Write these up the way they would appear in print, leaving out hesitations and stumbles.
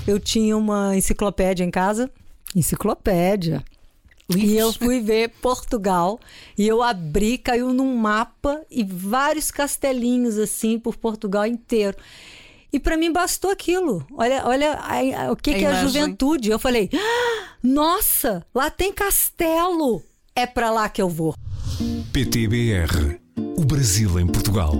eu tinha uma enciclopédia em casa. Enciclopédia. E eu fui ver Portugal e eu abri, caiu num mapa e vários castelinhos assim por Portugal inteiro. E para mim bastou aquilo. Olha o que é a juventude. Eu falei, nossa, lá tem castelo. É para lá que eu vou. PTBR, o Brasil em Portugal.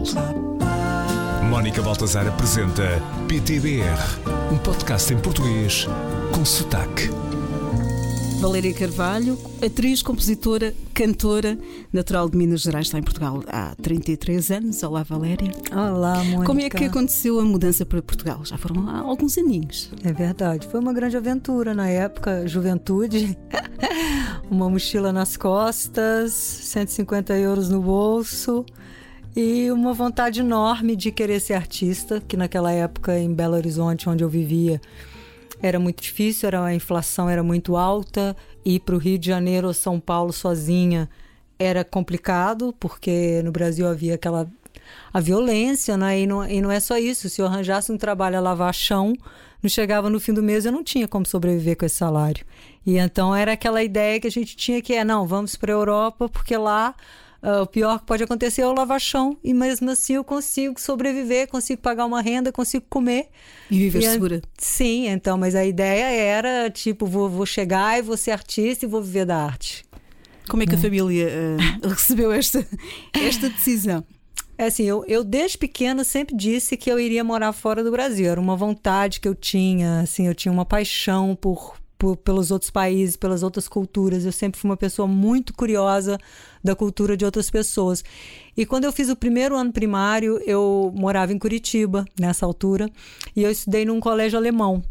Mónica Baltazar apresenta PTBR, um podcast em português com sotaque. Valéria Carvalho, atriz, compositora, cantora, natural de Minas Gerais, está em Portugal há 33 anos. Olá, Valéria. Olá, Mônica. Como é que aconteceu a mudança para Portugal? Já foram há alguns aninhos. É verdade, foi uma grande aventura na época, juventude. Uma mochila nas costas, 150 euros no bolso e uma vontade enorme de querer ser artista, que naquela época em Belo Horizonte, onde eu vivia, era muito difícil, a inflação era muito alta, ir para o Rio de Janeiro ou São Paulo sozinha era complicado, porque no Brasil havia a violência, né? E não é só isso, se eu arranjasse um trabalho a lavar chão, não chegava no fim do mês, eu não tinha como sobreviver com esse salário. E então era aquela ideia que a gente tinha que não, vamos para a Europa, porque lá o pior que pode acontecer é o lavar chão, e mesmo assim eu consigo sobreviver, consigo pagar uma renda, consigo comer. E viver segura. Sim, então, mas a ideia era, tipo, vou chegar e vou ser artista e vou viver da arte. Como é que a família recebeu esta decisão? É assim, eu desde pequena sempre disse que eu iria morar fora do Brasil. Era uma vontade que eu tinha, assim, eu tinha uma paixão pelos outros países, pelas outras culturas. Eu sempre fui uma pessoa muito curiosa da cultura de outras pessoas. E quando eu fiz o primeiro ano primário, eu morava em Curitiba, nessa altura, e eu estudei num colégio alemão.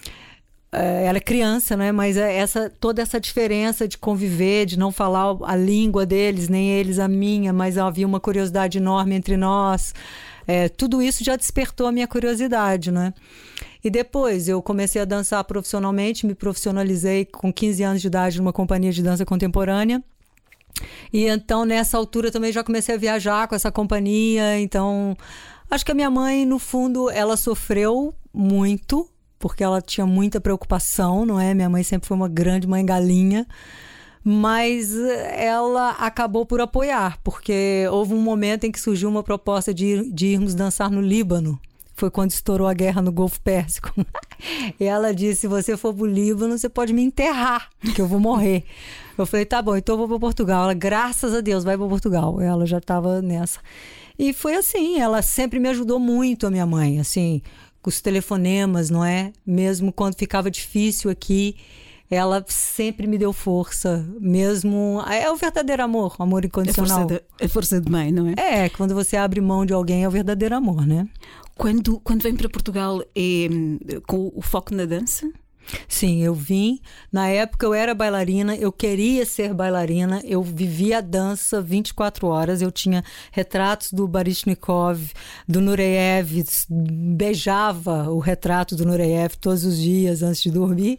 Era criança, né? Mas toda essa diferença de conviver, de não falar a língua deles, nem eles a minha, mas havia uma curiosidade enorme entre nós. Tudo isso já despertou a minha curiosidade, né? E depois eu comecei a dançar profissionalmente, me profissionalizei com 15 anos de idade numa companhia de dança contemporânea. E então nessa altura também já comecei a viajar com essa companhia. Então acho que a minha mãe, no fundo, ela sofreu muito, porque ela tinha muita preocupação, não é? Minha mãe sempre foi uma grande mãe galinha. Mas ela acabou por apoiar, porque houve um momento em que surgiu uma proposta de irmos dançar no Líbano. Foi quando estourou a guerra no Golfo Pérsico. E ela disse, se você for pro Líbano, você pode me enterrar, que eu vou morrer. Eu falei, tá bom, então eu vou para Portugal. Ela, graças a Deus, vai para Portugal. Ela já estava nessa. E foi assim, ela sempre me ajudou muito, a minha mãe, assim, com os telefonemas, não é? Mesmo quando ficava difícil aqui, ela sempre me deu força, mesmo... É o verdadeiro amor, amor incondicional. A força de mãe, não é? Quando você abre mão de alguém, é o verdadeiro amor, né? Quando vem para Portugal, é com o foco na dança? Sim, eu vim. Na época eu era bailarina, eu queria ser bailarina, eu vivia a dança 24 horas. Eu tinha retratos do Baryshnikov, do Nureyev, beijava o retrato do Nureyev todos os dias antes de dormir.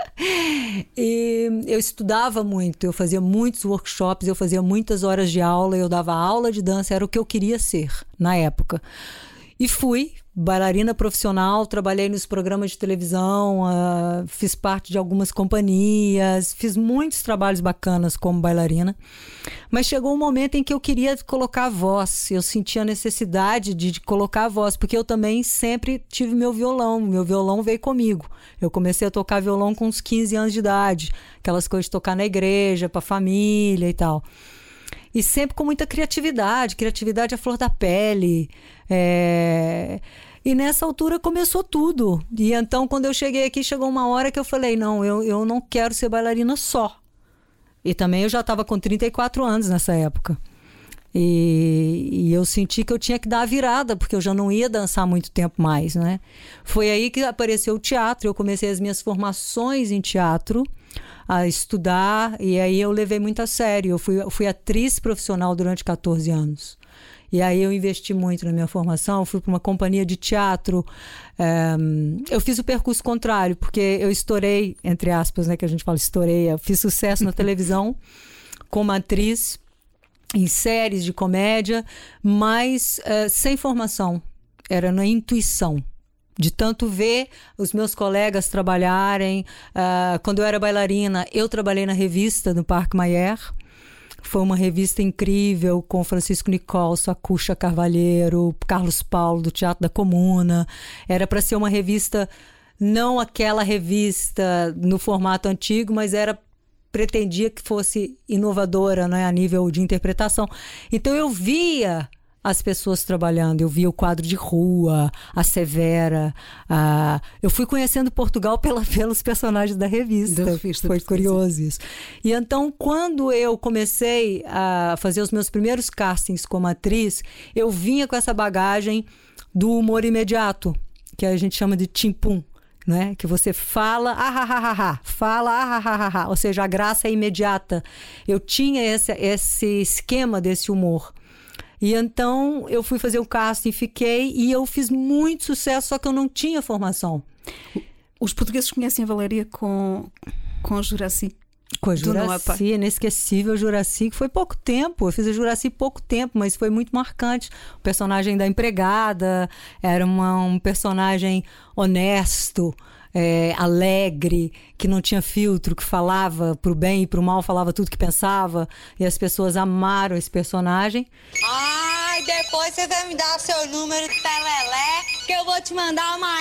E eu estudava muito, eu fazia muitos workshops, eu fazia muitas horas de aula, eu dava aula de dança, era o que eu queria ser na época. E fui bailarina profissional, trabalhei nos programas de televisão, fiz parte de algumas companhias, fiz muitos trabalhos bacanas como bailarina. Mas chegou um momento em que eu queria colocar a voz, eu sentia a necessidade de colocar a voz, porque eu também sempre tive meu violão veio comigo. Eu comecei a tocar violão com uns 15 anos de idade, aquelas coisas de tocar na igreja, para a família e tal. E sempre com muita criatividade à flor da pele. E nessa altura começou tudo. E então, quando eu cheguei aqui, chegou uma hora que eu falei, não, eu não quero ser bailarina só. E também eu já estava com 34 anos nessa época. E eu senti que eu tinha que dar a virada, porque eu já não ia dançar muito tempo mais, né? Foi aí que apareceu o teatro, eu comecei as minhas formações em teatro, a estudar, e aí eu levei muito a sério. Eu fui atriz profissional durante 14 anos. E aí eu investi muito na minha formação, fui para uma companhia de teatro. Eu fiz o percurso contrário, porque eu estourei, entre aspas, né, que a gente fala estourei, eu fiz sucesso na televisão como atriz, em séries de comédia, mas sem formação, era na intuição. de tanto ver os meus colegas trabalharem. Quando eu era bailarina, eu trabalhei na revista do Parque Mayer. Foi uma revista incrível com Francisco Nicolson, a Cuxa Carvalheiro, Carlos Paulo do Teatro da Comuna. Era para ser uma revista, não aquela revista no formato antigo, mas pretendia que fosse inovadora, né, a nível de interpretação. Então eu via as pessoas trabalhando, eu via o quadro de rua, a Severa. Eu fui conhecendo Portugal pelos personagens da revista. Foi curioso isso. E então, quando eu comecei a fazer os meus primeiros castings como atriz, eu vinha com essa bagagem do humor imediato, que a gente chama de timpum, né? Que você fala, fala, ou seja, a graça é imediata. Eu tinha esse esquema desse humor. E então eu fui fazer o casting, fiquei, e eu fiz muito sucesso, só que eu não tinha formação. Os portugueses conhecem a Valéria com a Juracy? Com a Juracy, inesquecível Juracy, que foi pouco tempo. Eu fiz a Juracy pouco tempo, mas foi muito marcante. O personagem da empregada era um personagem honesto, alegre, que não tinha filtro, que falava pro bem e pro mal, falava tudo que pensava, e as pessoas amaram esse personagem. Ai, depois você vai me dar o seu número de telelé, que eu vou te mandar uma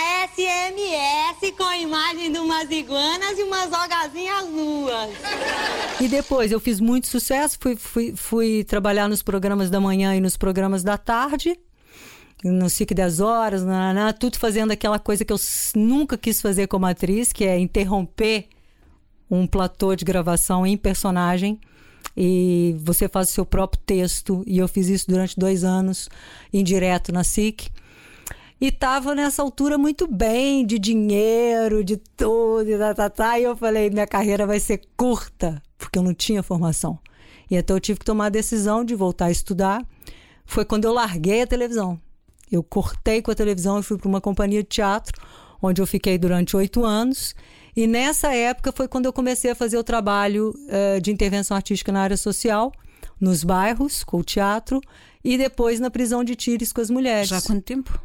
SMS com a imagem de umas iguanas e umas algazinhas nuas. E depois eu fiz muito sucesso, fui trabalhar nos programas da manhã e nos programas da tarde, no SIC 10 horas, tudo fazendo aquela coisa que eu nunca quis fazer como atriz, que é interromper um platô de gravação em personagem, e você faz o seu próprio texto, e eu fiz isso durante 2 anos, indireto na SIC, e estava nessa altura muito bem, de dinheiro, de tudo, e eu falei, minha carreira vai ser curta, porque eu não tinha formação. E então eu tive que tomar a decisão de voltar a estudar. Foi quando eu larguei a televisão. Eu cortei com a televisão e fui para uma companhia de teatro, onde eu fiquei durante 8 anos. E nessa época foi quando eu comecei a fazer o trabalho de intervenção artística na área social, nos bairros, com o teatro, e depois na prisão de Tires com as mulheres. Já há quanto tempo?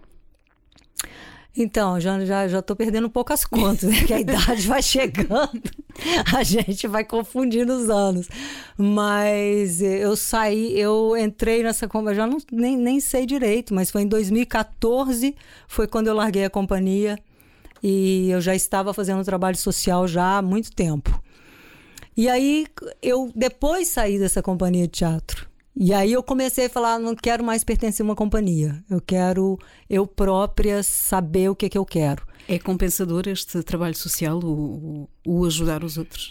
Então, já estou perdendo um pouco as contas, né? Que a idade vai chegando, a gente vai confundindo os anos. Mas eu entrei nessa companhia, já nem sei direito, mas foi em 2014, foi quando eu larguei a companhia, e eu já estava fazendo trabalho social já há muito tempo. E aí, eu depois saí dessa companhia de teatro. E aí eu comecei a falar, não quero mais pertencer a uma companhia. Eu quero eu própria saber o que é que eu quero. É compensador este trabalho social, o ajudar os outros?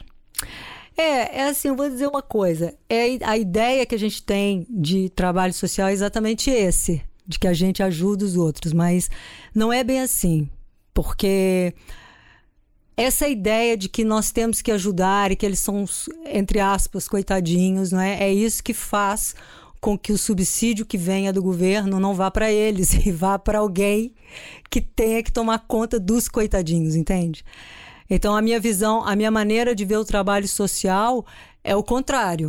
É assim, eu vou dizer uma coisa. A ideia que a gente tem de trabalho social é exatamente esse, de que a gente ajuda os outros, mas não é bem assim, porque essa ideia de que nós temos que ajudar e que eles são, entre aspas, coitadinhos, não é? É isso que faz com que o subsídio que venha do governo não vá para eles e vá para alguém que tenha que tomar conta dos coitadinhos, entende? Então, a minha visão, a minha maneira de ver o trabalho social é o contrário.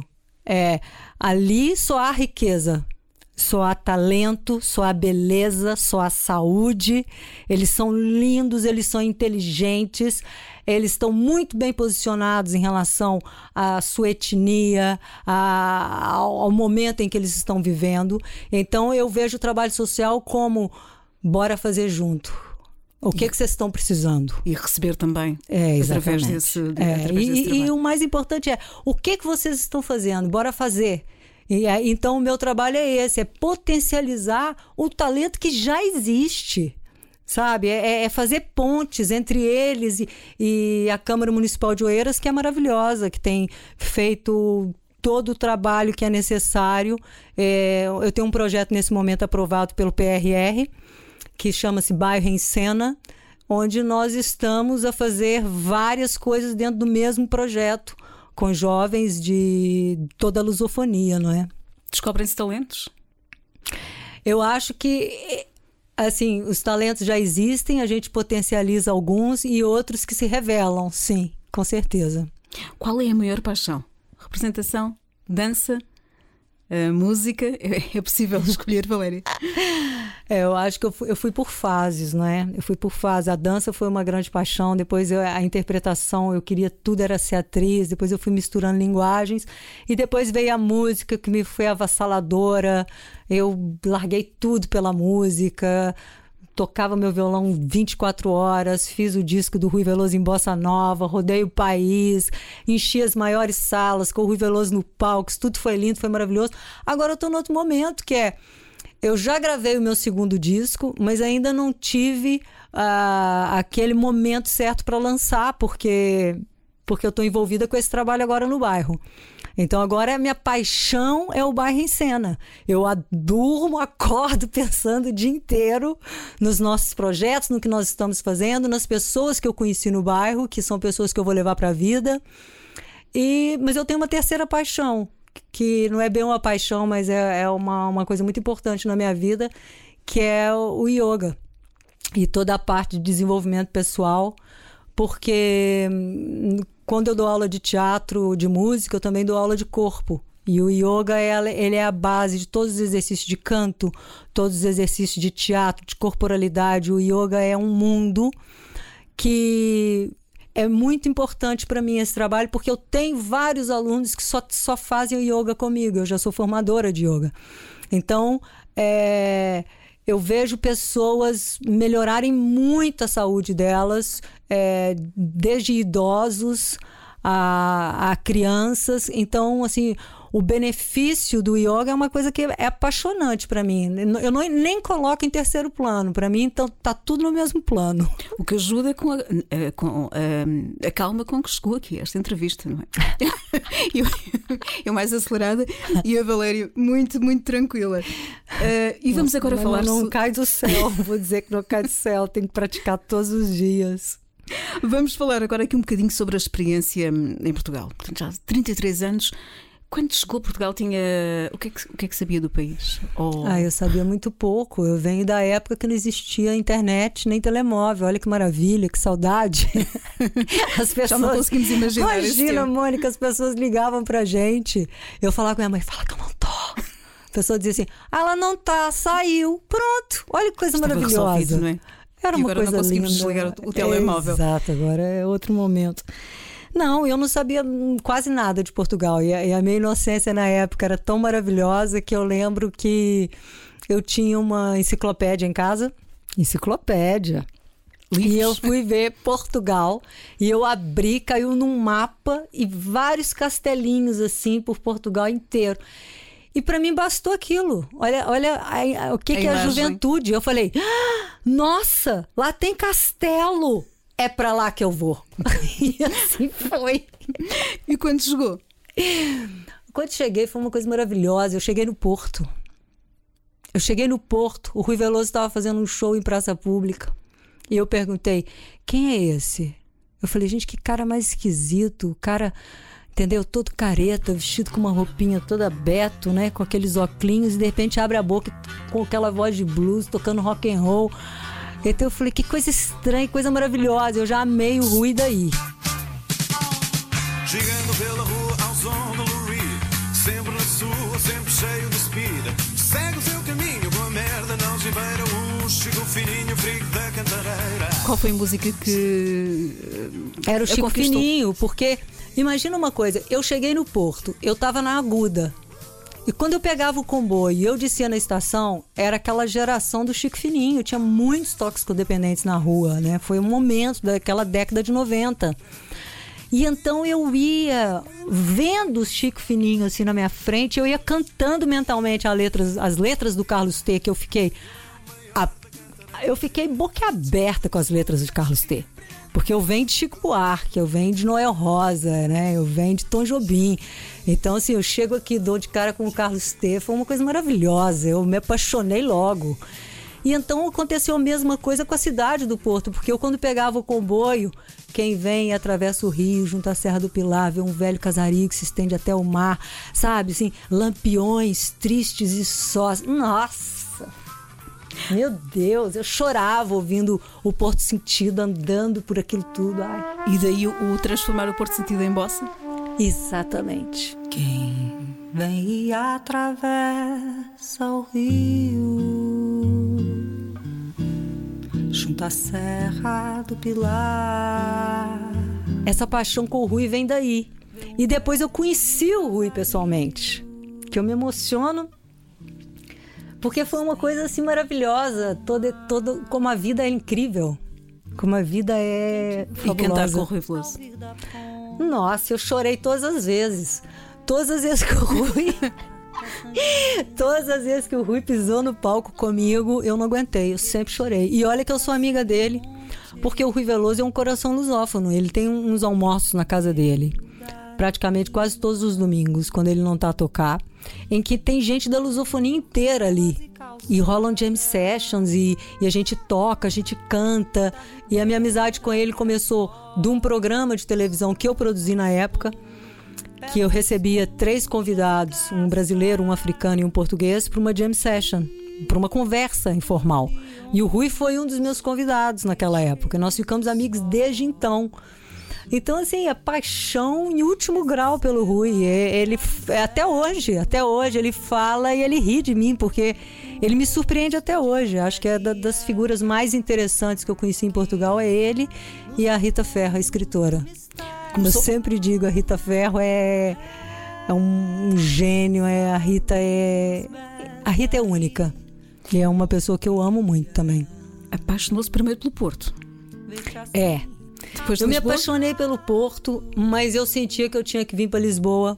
Ali só há riqueza. Só há talento, só há beleza, só há saúde. Eles são lindos, eles são inteligentes, eles estão muito bem posicionados em relação à sua etnia, ao momento em que eles estão vivendo. Então eu vejo o trabalho social como bora fazer junto. O que vocês estão precisando? E receber também. Exatamente. Através desse trabalho. E o mais importante é, o que vocês estão fazendo? Bora fazer. Então o meu trabalho é esse, é potencializar o talento que já existe, sabe? É fazer pontes entre eles e a Câmara Municipal de Oeiras, que é maravilhosa, que tem feito todo o trabalho que é necessário. Eu tenho um projeto nesse momento aprovado pelo PRR, que chama-se Bairro em Cena, onde nós estamos a fazer várias coisas dentro do mesmo projeto, com jovens de toda a lusofonia, não é? Descobrem-se talentos? Eu acho que, assim, os talentos já existem, a gente potencializa alguns e outros que se revelam, sim, com certeza. Qual é a maior paixão? Representação? Dança? Música? É possível escolher, Valéria? Eu acho que eu fui por fases, né? Eu fui por fases. A dança foi uma grande paixão, depois a interpretação, eu queria tudo, era ser atriz, depois eu fui misturando linguagens, e depois veio a música, que me foi avassaladora. Eu larguei tudo pela música, tocava meu violão 24 horas, fiz o disco do Rui Veloso em Bossa Nova, rodei o país, enchi as maiores salas com o Rui Veloso no palco, tudo foi lindo, foi maravilhoso. Agora eu estou no outro momento, que é, eu já gravei o meu segundo disco, mas ainda não tive aquele momento certo para lançar, porque eu estou envolvida com esse trabalho agora no bairro. Então agora a minha paixão é o bairro em cena. Eu durmo, acordo pensando o dia inteiro nos nossos projetos, no que nós estamos fazendo, nas pessoas que eu conheci no bairro, que são pessoas que eu vou levar para a vida. Mas eu tenho uma terceira paixão, que não é bem uma paixão, mas é uma coisa muito importante na minha vida, que é o yoga e toda a parte de desenvolvimento pessoal, porque quando eu dou aula de teatro, de música, eu também dou aula de corpo. E o yoga, ele é a base de todos os exercícios de canto, todos os exercícios de teatro, de corporalidade. O yoga é um mundo que é muito importante para mim, esse trabalho, porque eu tenho vários alunos que só fazem o yoga comigo. Eu já sou formadora de yoga. Então, eu vejo pessoas melhorarem muito a saúde delas, desde idosos a crianças. Então, assim, o benefício do yoga é uma coisa que é apaixonante para mim. Eu nem coloco em terceiro plano. Para mim, então, tá tudo no mesmo plano. O que ajuda com a calma com que chegou aqui esta entrevista, não é? Eu mais acelerada e a Valéria muito, muito tranquila. E vamos agora falar... Não cai do céu, vou dizer que não cai do céu. Tenho que praticar todos os dias. Vamos falar agora aqui um bocadinho sobre a experiência em Portugal. Portanto, já há 33 anos... Quando chegou a Portugal, tinha... O que é que sabia do país? Eu sabia muito pouco. Eu venho da época que não existia internet nem telemóvel. Olha que maravilha, que saudade. As pessoas... Já não conseguimos imaginar. Imagina, Mônica, as pessoas ligavam pra gente. Eu falava com a minha mãe, fala que eu não tô. A pessoa dizia assim, ela não tá, saiu. Pronto. Olha que coisa Estava maravilhosa. Resolvido, não é? Era uma coisa linda. Agora não conseguimos desligar o telemóvel. Exato, agora é outro momento. Não, eu não sabia quase nada de Portugal. E a minha inocência na época era tão maravilhosa que eu lembro que eu tinha uma enciclopédia em casa. Enciclopédia. E eu fui ver Portugal. E eu abri, caiu num mapa e vários castelinhos assim por Portugal inteiro. E para mim bastou aquilo. Olha o que é a juventude. Eu falei, nossa, lá tem castelo. É pra lá que eu vou. E assim foi. E quando chegou? Quando cheguei foi uma coisa maravilhosa. Eu cheguei no Porto. O Rui Veloso estava fazendo um show em praça pública. E eu perguntei, quem é esse? Eu falei, gente, que cara mais esquisito. O cara, entendeu? Todo careta, vestido com uma roupinha toda Beto, né? Com aqueles óculos. E de repente abre a boca com aquela voz de blues, tocando rock and roll. Então eu falei, que coisa estranha, que coisa maravilhosa. Eu já amei o Rui daí. Chegando pela rua ao som do Lou Reed, sempre na sua, sempre cheio de speed. Segue o seu caminho, boa merda, não se beira. Chico Fininho, frigo da Cantareira. Qual foi a música que... Era o Chico Fininho, porque imagina uma coisa, eu cheguei no Porto, eu estava na Aguda. E quando eu pegava o comboio e eu descia na estação, era aquela geração do Chico Fininho. Tinha muitos toxicodependentes na rua, né? Foi um momento daquela década de 90. E então eu ia vendo o Chico Fininho assim na minha frente, eu ia cantando mentalmente as letras do Carlos T, que eu fiquei boquiaberta com as letras de Carlos T. Porque eu venho de Chico Buarque, eu venho de Noel Rosa, né? Eu venho de Tom Jobim. Então, assim, eu chego aqui, dou de cara com o Carlos T, foi uma coisa maravilhosa. Eu me apaixonei logo. E então aconteceu a mesma coisa com a cidade do Porto, porque eu, quando pegava o comboio, quem vem atravessa o rio, junto à Serra do Pilar, vê um velho casario que se estende até o mar, sabe? Assim, lampiões tristes e sós. Nossa! Meu Deus, eu chorava ouvindo o Porto Sentido, andando por aquilo tudo. Ai. E daí o transformar o Porto Sentido em bossa? Exatamente. Quem vem e atravessa o rio junto à Serra do Pilar. Essa paixão com o Rui vem daí. E depois eu conheci o Rui pessoalmente, que eu me emociono, porque foi uma coisa assim maravilhosa. Como a vida é incrível, como a vida é fabulosa. E cantar com o Rui Veloso? Nossa, eu chorei todas as vezes que o Rui todas as vezes que o Rui pisou no palco comigo, eu não aguentei, eu sempre chorei. E olha que eu sou amiga dele, porque o Rui Veloso é um coração lusófono. Ele tem uns almoços na casa dele, praticamente quase todos os domingos, quando ele não tá a tocar, em que tem gente da lusofonia inteira ali. E rolam jam sessions e a gente toca, a gente canta. E a minha amizade com ele começou de um programa de televisão que eu produzi na época, que eu recebia 3 convidados, um brasileiro, um africano e um português, para uma jam session, para uma conversa informal. E o Rui foi um dos meus convidados naquela época. Nós ficamos amigos desde então. Então, assim, a paixão em último grau pelo Rui. Ele, até hoje, ele fala e ele ri de mim, porque ele me surpreende até hoje. Acho que é das figuras mais interessantes que eu conheci em Portugal é ele e a Rita Ferro, a escritora. Como eu sempre digo, a Rita Ferro é um gênio. A Rita é única. E é uma pessoa que eu amo muito também. Apaixonou-se primeiro pelo Porto. Eu me apaixonei pelo Porto, mas eu sentia que eu tinha que vir para Lisboa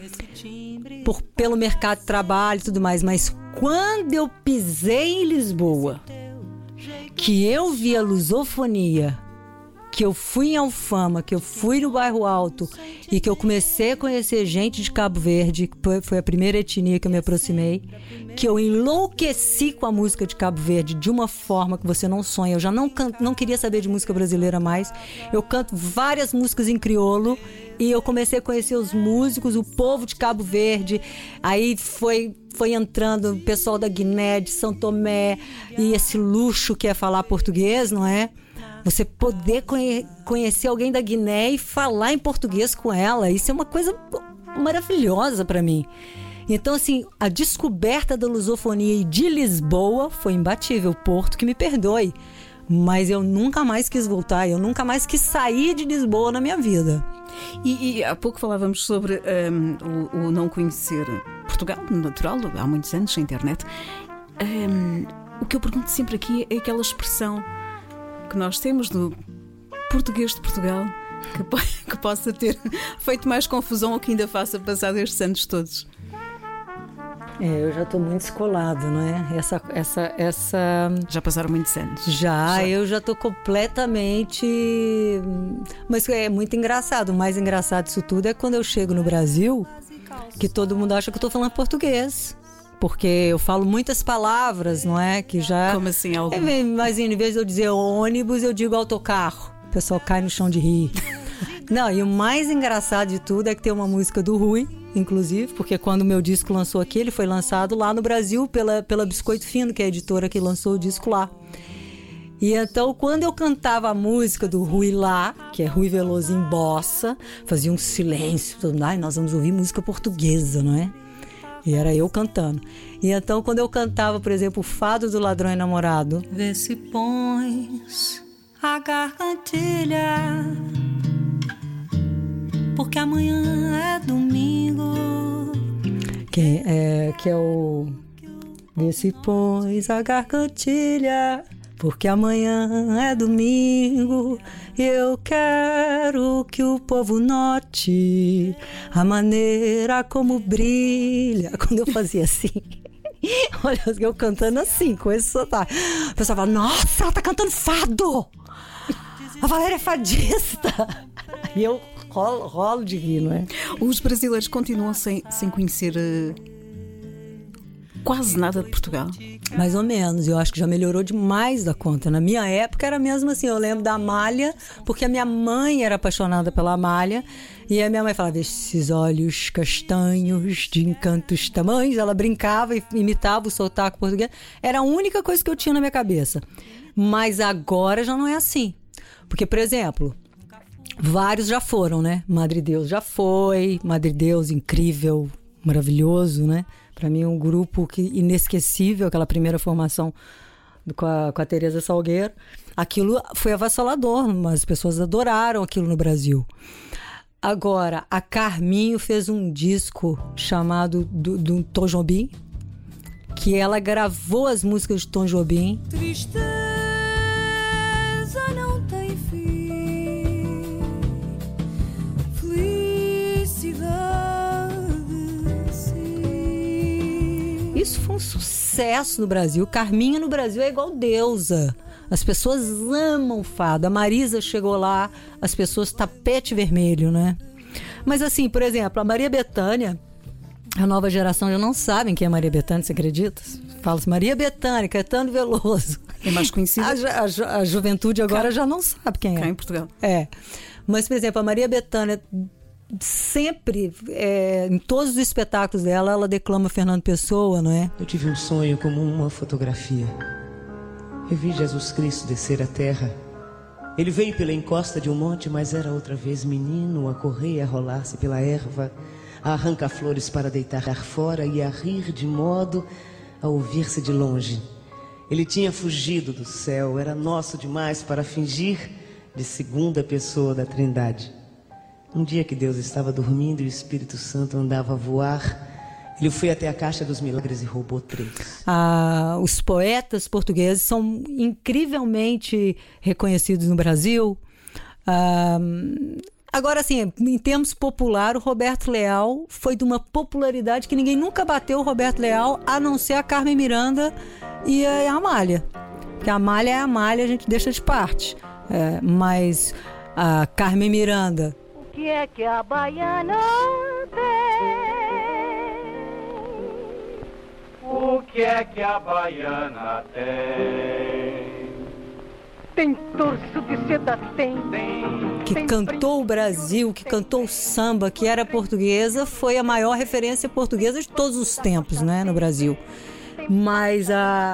pelo mercado de trabalho e tudo mais. Mas quando eu pisei em Lisboa, que eu vi a lusofonia, que eu fui em Alfama, que eu fui no Bairro Alto e que eu comecei a conhecer gente de Cabo Verde, que foi a primeira etnia que eu me aproximei, que eu enlouqueci com a música de Cabo Verde de uma forma que você não sonha. Eu já não queria saber de música brasileira mais. Eu canto várias músicas em crioulo e eu comecei a conhecer os músicos, o povo de Cabo Verde. Aí foi entrando o pessoal da Guiné, de São Tomé, e esse luxo que é falar português, não é? Você poder conhecer alguém da Guiné e falar em português com ela, isso é uma coisa maravilhosa para mim. Então, assim, a descoberta da lusofonia e de Lisboa foi imbatível. Porto, que me perdoe, mas eu nunca mais quis voltar, eu nunca mais quis sair de Lisboa na minha vida. E há pouco falávamos sobre o não conhecer Portugal, natural, há muitos anos, sem internet. O que eu pergunto sempre aqui é aquela expressão que nós temos do português de Portugal, que possa ter feito mais confusão ou que ainda faça passar estes anos todos. Eu já estou muito descolada, não é? Já passaram muitos anos. Eu já estou completamente... Mas é muito engraçado. O mais engraçado disso tudo é quando eu chego no Brasil, que todo mundo acha que eu estou falando português. Porque eu falo muitas palavras, não é? Que já... Como assim? Mas em vez de eu dizer ônibus, eu digo autocarro. O pessoal cai no chão de rir. Não, e o mais engraçado de tudo é que tem uma música do Rui, inclusive, porque quando o meu disco lançou aqui, ele foi lançado lá no Brasil pela Biscoito Fino, que é a editora que lançou o disco lá. E então, quando eu cantava a música do Rui lá, que é Rui Veloso em bossa, fazia um silêncio, todo mundo, nós vamos ouvir música portuguesa, não é? E era eu cantando. E então, quando eu cantava, por exemplo, o Fado do Ladrão e Namorado... Vê se pões a gargantilha, porque amanhã é domingo. Que é o... Vê se pões a gargantilha, porque amanhã é domingo. Eu quero que o povo note a maneira como brilha. Quando eu fazia assim, olha, eu cantando assim, com esse sotaque, o pessoal fala, nossa, ela tá cantando fado, a Valéria é fadista. E eu rolo de rir, não é? Os brasileiros continuam sem conhecer quase nada de Portugal. Mais ou menos, eu acho que já melhorou demais da conta. Na minha época era mesmo assim, eu lembro da Amália, porque a minha mãe era apaixonada pela Amália, e a minha mãe falava, esses olhos castanhos de encantos tamanhos, ela brincava e imitava o sotaque português, era a única coisa que eu tinha na minha cabeça. Mas agora já não é assim, porque, por exemplo, vários já foram, né? Madre Deus já foi, Madre Deus incrível, maravilhoso, né? Para mim, um grupo inesquecível, aquela primeira formação com a Teresa Salgueiro. Aquilo foi avassalador, mas as pessoas adoraram aquilo no Brasil. Agora, a Carminho fez um disco chamado do Tom Jobim, que ela gravou as músicas de Tom Jobim. Tristeza não tem fim, felicidade sim. Isso foi um sucesso no Brasil. Carminho no Brasil é igual deusa. As pessoas amam fado. A Marisa chegou lá, as pessoas tapete vermelho, né? Mas assim, por exemplo, a Maria Bethânia, a nova geração já não sabem quem é Maria Bethânia, você acredita? Fala-se Maria Bethânia, Caetano Veloso. É mais conhecida. A juventude agora já não sabe quem é. Cá em Portugal. É. Mas, por exemplo, a Maria Bethânia sempre, em todos os espetáculos dela, ela declama Fernando Pessoa, não é? Eu tive um sonho como uma fotografia. Eu vi Jesus Cristo descer à terra. Ele veio pela encosta de um monte, mas era outra vez menino, a correr e a rolar-se pela erva, a arrancar flores para deitar fora e a rir de modo a ouvir-se de longe. Ele tinha fugido do céu, era nosso demais para fingir de segunda pessoa da Trindade. Um dia que Deus estava dormindo e o Espírito Santo andava a voar, ele foi até a Caixa dos Milagres e roubou 3. Os poetas portugueses são incrivelmente reconhecidos no Brasil. Agora, assim, em termos popular, o Roberto Leal foi de uma popularidade que ninguém nunca bateu o Roberto Leal, a não ser a Carmen Miranda e a Amália. Porque a Amália é a Amália, a gente deixa de parte. Mas a Carmen Miranda... O que é que a baiana tem? O que é que a baiana tem? Tem torso de seda, tem. Que cantou o Brasil, que cantou o samba, que era portuguesa, foi a maior referência portuguesa de todos os tempos, né, no Brasil. Mas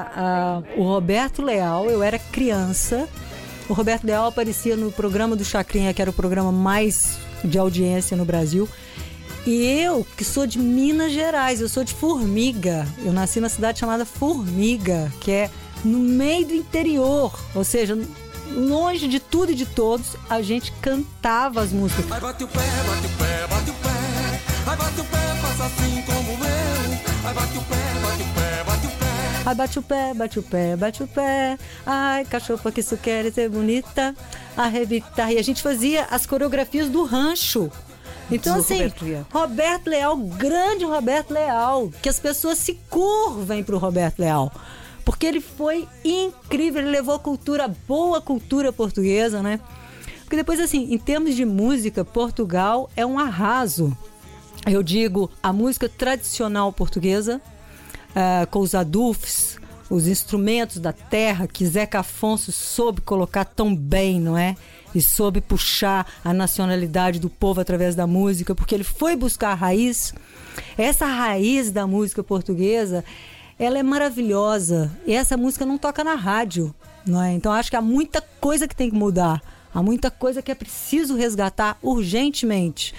o Roberto Leal, eu era criança, o Roberto Leal aparecia no programa do Chacrinha, que era o programa mais de audiência no Brasil. E eu, que sou de Minas Gerais, eu sou de Formiga, eu nasci na cidade chamada Formiga, que é no meio do interior, ou seja, longe de tudo e de todos, a gente cantava as músicas. Ai, bate o pé, bate o pé, bate o pé. Ai, bate o pé, faça assim como eu. Ai, bate o pé, bate o pé, bate o pé. Ai, bate o pé, bate o pé, bate o pé. Ai, cachorro, que isso quer ser bonita. Arrebitar. E a gente fazia as coreografias do rancho. Então, assim, Roberto Leal, grande Roberto Leal, que as pessoas se curvem pro Roberto Leal. Porque ele foi incrível, ele levou boa cultura portuguesa, né? Porque depois, assim, em termos de música, Portugal é um arraso. Eu digo, a música tradicional portuguesa, com os adufes, os instrumentos da terra, que Zeca Afonso soube colocar tão bem, não é? E soube puxar a nacionalidade do povo através da música, porque ele foi buscar a raiz. Essa raiz da música portuguesa, ela é maravilhosa. E essa música não toca na rádio, não é? Então acho que há muita coisa que tem que mudar. Há muita coisa que é preciso resgatar urgentemente.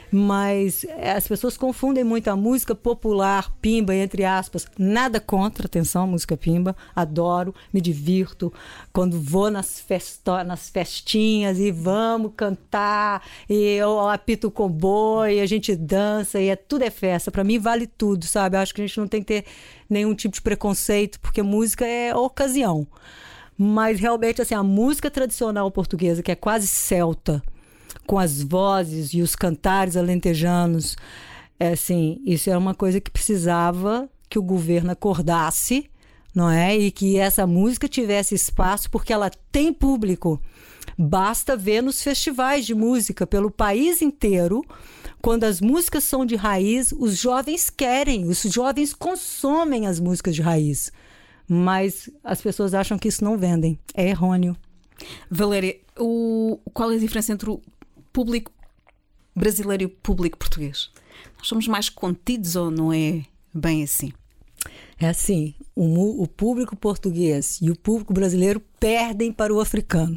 Mas as pessoas confundem muito a música popular, pimba, entre aspas. Nada contra, atenção, música pimba. Adoro, me divirto. Quando vou nas festinhas e vamos cantar, e eu apito o comboio, e a gente dança, e tudo é festa. Para mim vale tudo, sabe? Eu acho que a gente não tem que ter nenhum tipo de preconceito, porque música é ocasião. Mas realmente, assim, a música tradicional portuguesa, que é quase celta, com as vozes e os cantares alentejanos, assim, isso é uma coisa que precisava que o governo acordasse, não é? E que essa música tivesse espaço, porque ela tem público. Basta ver nos festivais de música pelo país inteiro, quando as músicas são de raiz, os jovens querem, os jovens consomem as músicas de raiz. Mas as pessoas acham que isso não vendem. É errôneo. Valéria, qual é a diferença entre o público brasileiro e o público português? Nós somos mais contidos ou não é bem assim? É assim, o público português e o público brasileiro perdem para o africano.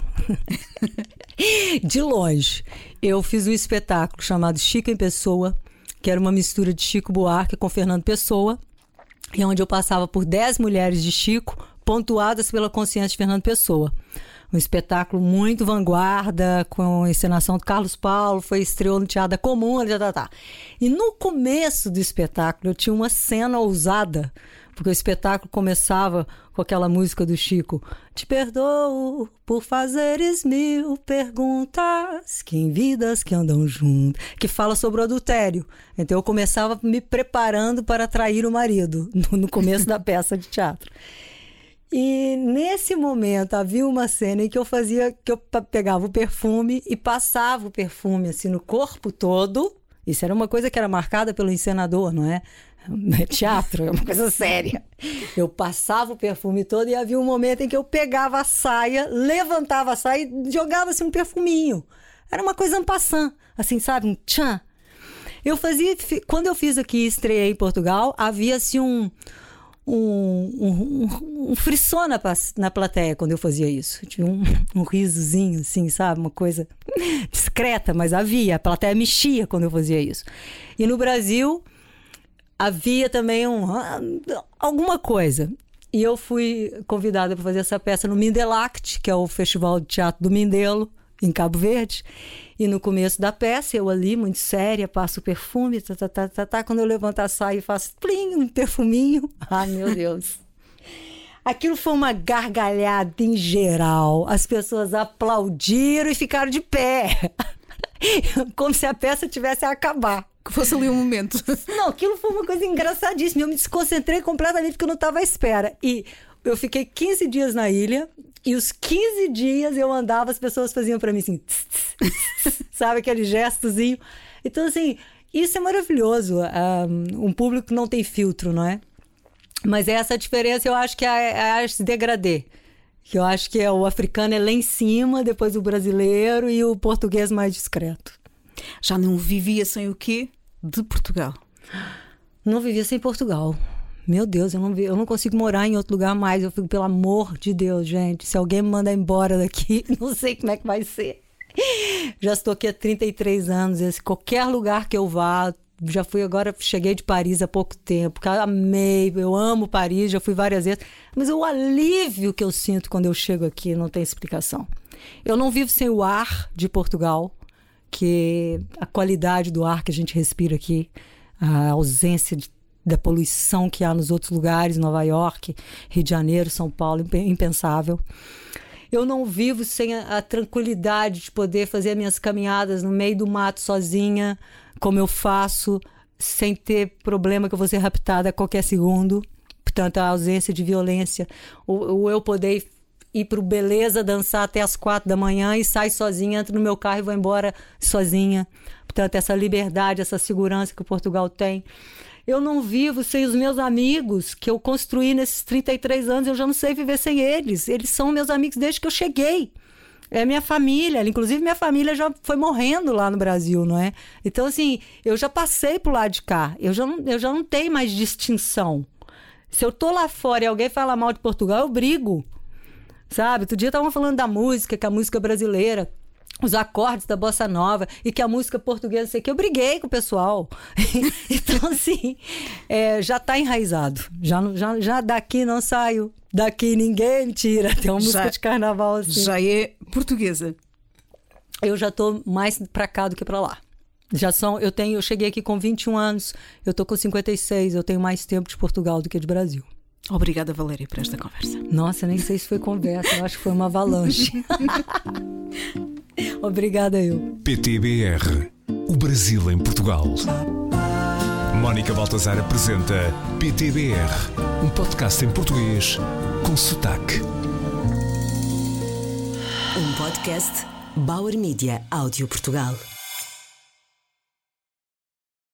De longe. Eu fiz um espetáculo chamado Chico em Pessoa, que era uma mistura de Chico Buarque com Fernando Pessoa, e onde eu passava por 10 mulheres de Chico, pontuadas pela consciência de Fernando Pessoa. Um espetáculo muito vanguarda, com a encenação do Carlos Paulo, estreou no Teatro da Comuna, E no começo do espetáculo eu tinha uma cena ousada, porque o espetáculo começava com aquela música do Chico: te perdoo por fazeres 1000 perguntas, que em vidas que andam juntas, que fala sobre o adultério. Então eu começava me preparando para trair o marido, no começo da peça de teatro. E nesse momento havia uma cena em que eu pegava o perfume e passava o perfume assim no corpo todo. Isso era uma coisa que era marcada pelo encenador, não é? Teatro é uma coisa séria. Eu passava o perfume todo e havia um momento em que eu pegava a saia, levantava a saia e jogava assim um perfuminho. Era uma coisa en passant, assim, sabe? Um tchan. Quando eu fiz aqui, estreiei em Portugal, havia assim um frisson na plateia quando eu fazia isso. Tinha um risozinho, assim, sabe? Uma coisa discreta, mas havia. A plateia mexia quando eu fazia isso. E no Brasil havia também alguma coisa. E eu fui convidada para fazer essa peça no Mindelact, que é o Festival de Teatro do Mindelo, em Cabo Verde. E no começo da peça, eu ali, muito séria, passo o perfume, quando eu levanto a saia e faço plim, um perfuminho. Ai, meu Deus. Aquilo foi uma gargalhada em geral. As pessoas aplaudiram e ficaram de pé. Como se a peça tivesse a acabar. Que fosse ali um momento. Não, aquilo foi uma coisa engraçadíssima. Eu me desconcentrei completamente porque eu não estava à espera. E eu fiquei 15 dias na ilha. E os 15 dias eu andava, as pessoas faziam para mim assim, tss, tss, tss, sabe, aquele gestozinho. Então, assim, isso é maravilhoso. Um público que não tem filtro, não é? Mas essa diferença eu acho que é a arte degradê. Que eu acho que o africano é lá em cima, depois o brasileiro e o português mais discreto. Já não vivia sem o quê? De Portugal. Não vivia sem Portugal. Meu Deus, eu não consigo morar em outro lugar mais. Eu fico, pelo amor de Deus, gente. Se alguém me mandar embora daqui, não sei como é que vai ser. Já estou aqui há 33 anos. Qualquer lugar que eu vá, já fui agora, cheguei de Paris há pouco tempo. Amei, eu amo Paris, já fui várias vezes. Mas o alívio que eu sinto quando eu chego aqui não tem explicação. Eu não vivo sem o ar de Portugal, que a qualidade do ar que a gente respira aqui, a ausência da poluição que há nos outros lugares, Nova York, Rio de Janeiro, São Paulo, impensável. Eu não vivo sem a tranquilidade de poder fazer minhas caminhadas no meio do mato sozinha, como eu faço, sem ter problema que eu vou ser raptada a qualquer segundo. Portanto, a ausência de violência. O eu poder ir para o Beleza dançar até as 4 da manhã e sair sozinha, entro no meu carro e vou embora sozinha. Portanto, essa liberdade, essa segurança que o Portugal tem. Eu não vivo sem os meus amigos que eu construí nesses 33 anos. Eu já não sei viver sem eles. Eles são meus amigos desde que eu cheguei. É minha família. Inclusive, minha família já foi morrendo lá no Brasil, não é? Então, assim, eu já passei pro lado de cá. Eu já não tenho mais distinção. Se eu tô lá fora e alguém fala mal de Portugal, eu brigo. Sabe? Outro dia estavam falando da música, que a música brasileira, os acordes da bossa nova, e que a música portuguesa, sei que eu briguei com o pessoal. Então, assim, já está enraizado. Já daqui não saio. Daqui ninguém me tira. Tem uma música de carnaval assim. Já é portuguesa. Eu já estou mais para cá do que para lá. Eu cheguei aqui com 21 anos, eu estou com 56, eu tenho mais tempo de Portugal do que de Brasil. Obrigada, Valéria, por esta conversa. Nossa, nem sei se foi conversa, eu acho que foi uma avalanche. Obrigada, eu. PTBR, o Brasil em Portugal. Mónica Baltazar apresenta PTBR, um podcast em português com sotaque. Um podcast Bauer Media Áudio Portugal.